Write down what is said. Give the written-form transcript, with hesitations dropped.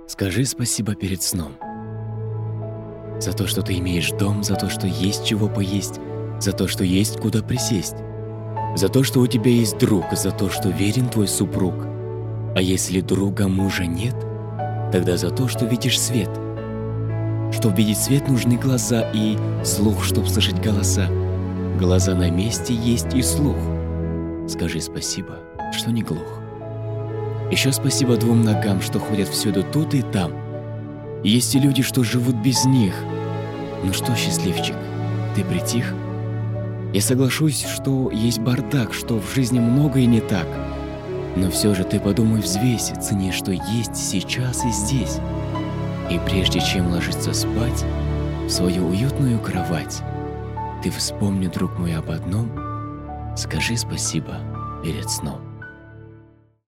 Скажи спасибо перед сном. За то, что ты имеешь дом, за то, что есть чего поесть, за то, что есть куда присесть, за то, что у тебя есть друг, за то, что верен твой супруг. А если друга мужа нет, тогда за то, что видишь свет. Чтоб видеть свет, нужны глаза и слух, чтоб слышать голоса. Глаза на месте, есть и слух. Скажи спасибо, что не глух. Еще спасибо двум ногам, что ходят всюду тут и там. Есть и люди, что живут без них. Ну что, счастливчик, ты притих? Я соглашусь, что есть бардак, что в жизни многое не так. Но все же ты подумай, взвесь, цени, что есть сейчас и здесь. И прежде чем ложиться спать в свою уютную кровать, ты вспомни, друг мой, об одном. Скажи спасибо перед сном.